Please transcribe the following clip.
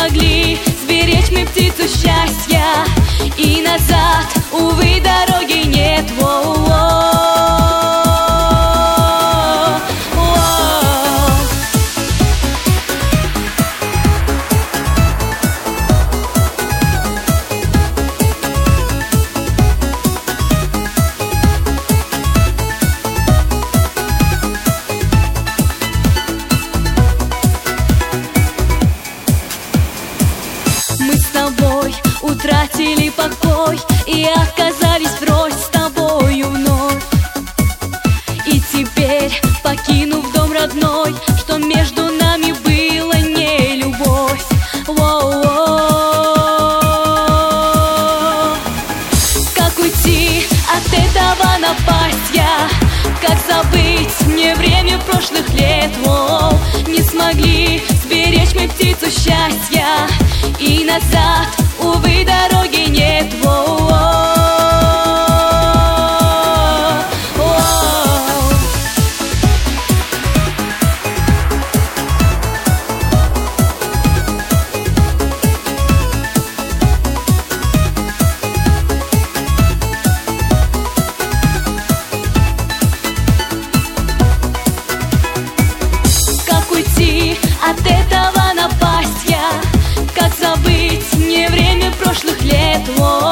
смогли сберечь мы птицу счастья, и назад, увы, дороги нет. Мы с тобой утратили покой и оказались врозь с тобою вновь. И теперь, покинув дом родной, что между нами было не любовь. Как уйти от этого напастья? Как забыть мне время прошлых лет? Не смогли сберечь мы птицу счастья, и назад, увы, дороги нет. Как уйти от этого напастья? Как забыть мне время прошлых лет?